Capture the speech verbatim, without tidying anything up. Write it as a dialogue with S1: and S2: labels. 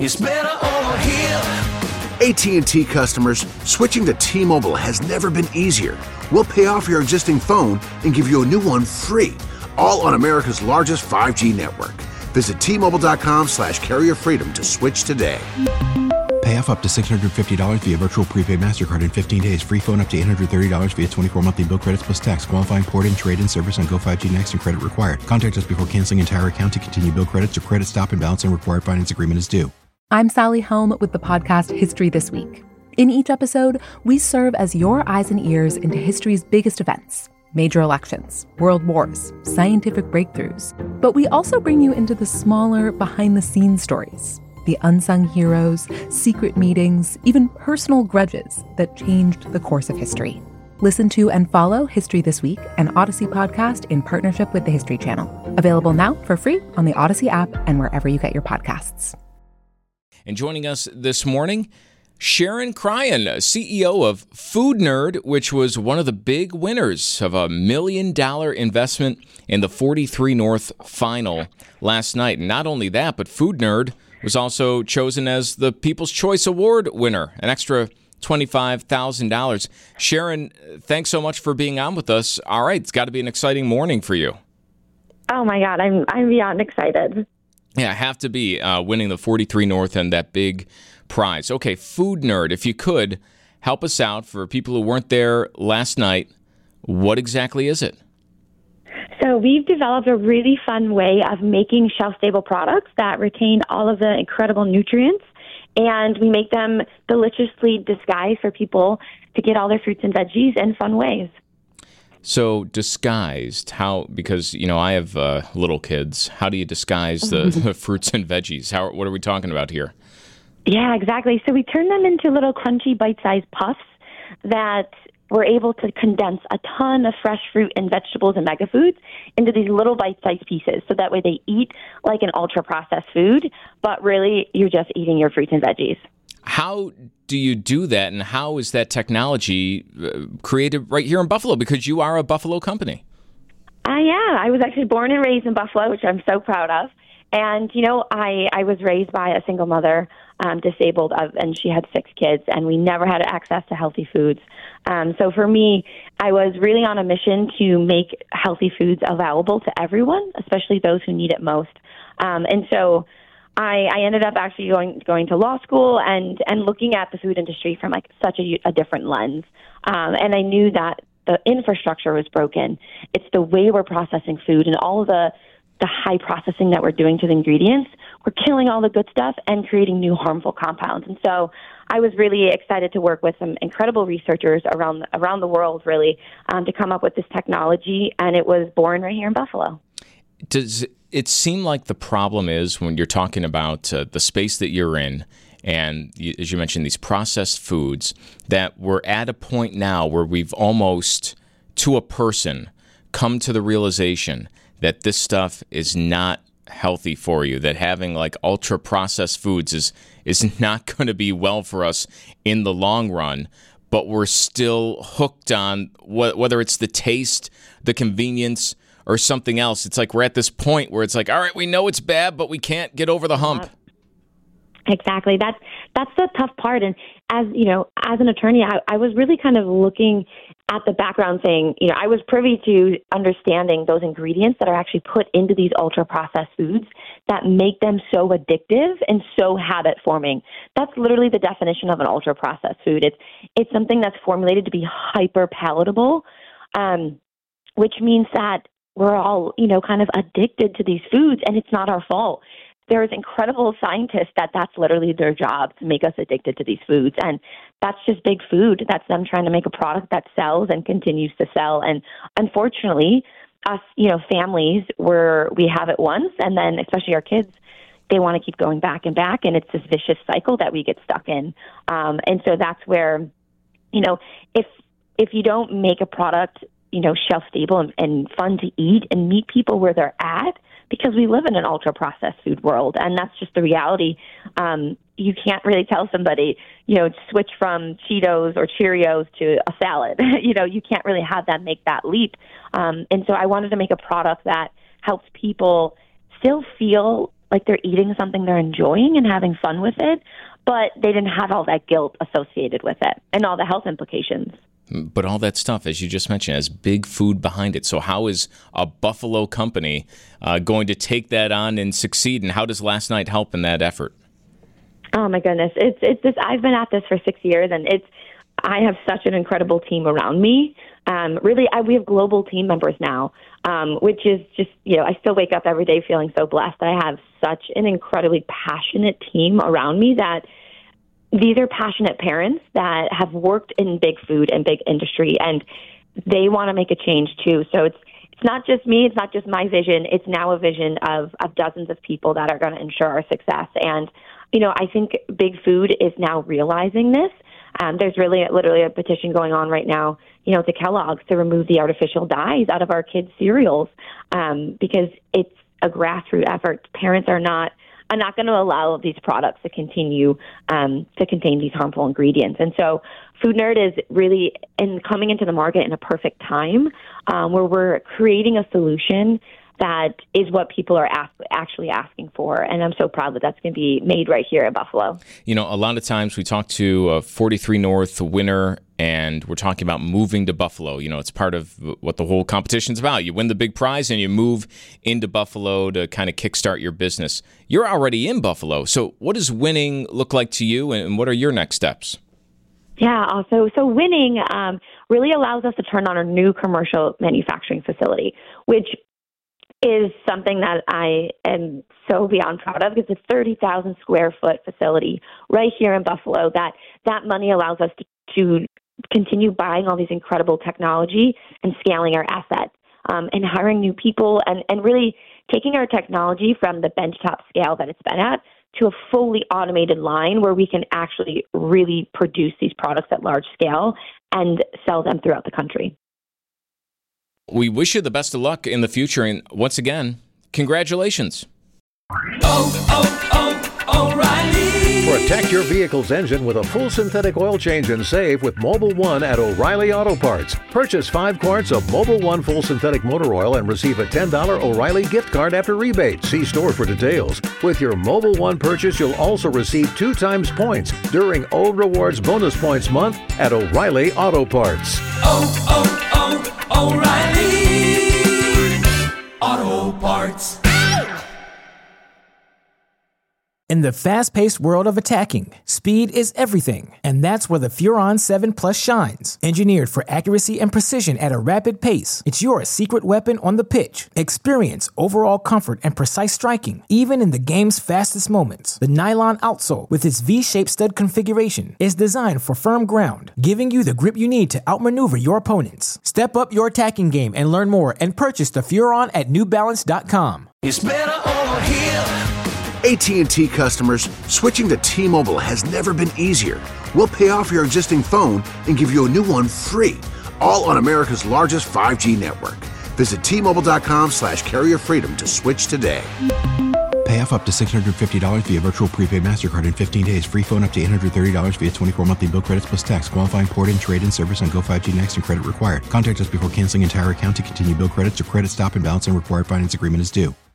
S1: It's better over here.
S2: A T and T customers, switching to T-Mobile has never been easier. We'll pay off your existing phone and give you a new one free, all on America's largest five G network. Visit T-Mobile.com slash carrier freedom to switch today.
S3: Pay off up to six hundred fifty dollars via virtual prepaid MasterCard in fifteen days. Free phone up to eight hundred thirty dollars via twenty-four monthly bill credits plus tax. Qualifying port and trade-in service on Go five G Next and credit required. Contact us before canceling entire account to continue bill credits or credit stop and balance and required finance agreement is due.
S4: I'm Sally Helm with the podcast History This Week. In each episode, we serve as your eyes and ears into history's biggest events, major elections, world wars, scientific breakthroughs. But we also bring you into the smaller, behind-the-scenes stories, the unsung heroes, secret meetings, even personal grudges that changed the course of history. Listen to and follow History This Week, an Odyssey podcast in partnership with the History Channel. Available now for free on the Odyssey app and wherever you get your podcasts.
S5: And joining us this morning, Sharon Cryan, C E O of Food Nerd, which was one of the big winners of a million dollar investment in the forty-three North final last night. And not only that, but Food Nerd was also chosen as the People's Choice Award winner, an extra twenty-five thousand dollars. Sharon, thanks so much for being on with us. All right, it's got to be an exciting morning for you.
S6: Oh, my God, I'm I'm beyond excited.
S5: Yeah, have to be uh, winning the forty-three North and that big prize. Okay, Food Nerd, if you could, help us out for people who weren't there last night. What exactly is it?
S6: So we've developed a really fun way of making shelf-stable products that retain all of the incredible nutrients, and we make them deliciously disguised for people to get all their fruits and veggies in fun ways.
S5: So disguised, how, because, you know, I have uh, little kids. How do you disguise the, the fruits and veggies? How, what are we talking about here?
S6: Yeah, exactly. So we turn them into little crunchy bite-sized puffs that we're able to condense a ton of fresh fruit and vegetables and mega foods into these little bite-sized pieces. So that way they eat like an ultra-processed food, but really you're just eating your fruits and veggies.
S5: How do you do that, and how is that technology uh, created right here in Buffalo? Because you are a Buffalo company.
S6: Uh, yeah, I was actually born and raised in Buffalo, which I'm so proud of. And, you know, I, I was raised by a single mother, um, disabled, uh, and she had six kids, and we never had access to healthy foods. Um, so for me, I was really on a mission to make healthy foods available to everyone, especially those who need it most. Um, and so I, I ended up actually going going to law school and, and looking at the food industry from like such a, a different lens. Um, and I knew that the infrastructure was broken. It's the way we're processing food and all of the the high processing that we're doing to the ingredients. We're killing all the good stuff and creating new harmful compounds. And so I was really excited to work with some incredible researchers around around the world, really, um, to come up with this technology. And it was born right here in Buffalo.
S5: Does it seem like the problem is when you're talking about uh, the space that you're in, and you, as you mentioned, these processed foods, that we're at a point now where we've almost, to a person, come to the realization that this stuff is not healthy for you, that having like ultra processed foods is is not going to be well for us in the long run, but we're still hooked on wh- whether it's the taste, the convenience, or something else. It's like we're at this point where it's like, all right, we know it's bad, but we can't get over the hump.
S6: Exactly. That's that's the tough part. And as you know, as an attorney, I, I was really kind of looking at the background, saying, you know, I was privy to understanding those ingredients that are actually put into these ultra processed foods that make them so addictive and so habit forming. That's literally the definition of an ultra processed food. It's it's something that's formulated to be hyper palatable, um, which means that we're all, you know, kind of addicted to these foods, and it's not our fault. There's incredible scientists that that's literally their job, to make us addicted to these foods. And that's just big food. That's them trying to make a product that sells and continues to sell. And unfortunately, us, you know, families, where we have it once, and then especially our kids, they want to keep going back and back. And it's this vicious cycle that we get stuck in. Um, and so that's where, you know, if if you don't make a product, you know, shelf stable and, and fun to eat and meet people where they're at, because we live in an ultra-processed food world, and that's just the reality. Um, you can't really tell somebody, you know, switch from Cheetos or Cheerios to a salad. you know, you can't really have them make that leap. Um, and so I wanted to make a product that helps people still feel like they're eating something they're enjoying and having fun with it, but they didn't have all that guilt associated with it and all the health implications.
S5: But all that stuff, as you just mentioned, has big food behind it. So how is a Buffalo company uh, going to take that on and succeed? And how does Last Night help in that effort?
S6: Oh my goodness, it's it's this. I've been at this for six years, and it's I have such an incredible team around me. Um, really, I, we have global team members now, um, which is just you know I still wake up every day feeling so blessed that I have such an incredibly passionate team around me that. These are passionate parents that have worked in big food and big industry, and they want to make a change too. So it's it's not just me, it's not just my vision. It's now a vision of, of dozens of people that are going to ensure our success. And, you know, I think big food is now realizing this. Um, there's really literally a petition going on right now, you know, to Kellogg's to remove the artificial dyes out of our kids' cereals um, because it's a grassroots effort. Parents are not are not going to allow these products to continue um, to contain these harmful ingredients. And so Food Nerd is really in coming into the market in a perfect time um, where we're creating a solution that is what people are ask, actually asking for. And I'm so proud that that's going to be made right here at Buffalo.
S5: You know, a lot of times we talk to a forty-three North winner and we're talking about moving to Buffalo. You know, it's part of what the whole competition's about. You win the big prize and you move into Buffalo to kind of kickstart your business. You're already in Buffalo. So what does winning look like to you and what are your next steps?
S6: Yeah, also, so winning um, really allows us to turn on a new commercial manufacturing facility, which is something that I am so beyond proud of because it's a thirty thousand square foot facility right here in Buffalo. That that money allows us to, to continue buying all these incredible technology and scaling our assets um, and hiring new people and, and really taking our technology from the benchtop scale that it's been at to a fully automated line where we can actually really produce these products at large scale and sell them throughout the country.
S5: We wish you the best of luck in the future. And once again, congratulations.
S1: Oh, oh, oh, O'Reilly.
S7: Protect your vehicle's engine with a full synthetic oil change and save with Mobil one at O'Reilly Auto Parts. Purchase five quarts of Mobil one full synthetic motor oil and receive a ten dollars O'Reilly gift card after rebate. See store for details. With your Mobil one purchase, you'll also receive two times points during O Rewards Bonus Points Month at O'Reilly Auto Parts.
S1: Oh, oh, oh, O'Reilly Auto Parts.
S8: In the fast-paced world of attacking, speed is everything, and that's where the Furon seven Plus shines. Engineered for accuracy and precision at a rapid pace, it's your secret weapon on the pitch. Experience overall comfort and precise striking, even in the game's fastest moments. The nylon outsole, with its V-shaped stud configuration, is designed for firm ground, giving you the grip you need to outmaneuver your opponents. Step up your attacking game and learn more and purchase the Furon at New Balance dot com.
S1: It's better over here.
S2: A T and T customers, switching to T-Mobile has never been easier. We'll pay off your existing phone and give you a new one free, all on America's largest five G network. Visit T-Mobile.com slash carrier freedom to switch today.
S3: Pay off up to six hundred fifty dollars via virtual prepaid MasterCard in fifteen days. Free phone up to eight hundred thirty dollars via twenty-four monthly bill credits plus tax. Qualifying port-in, trade-in service on Go five G Next and credit required. Contact us before canceling entire account to continue bill credits or credit stop and balance and required finance agreement is due.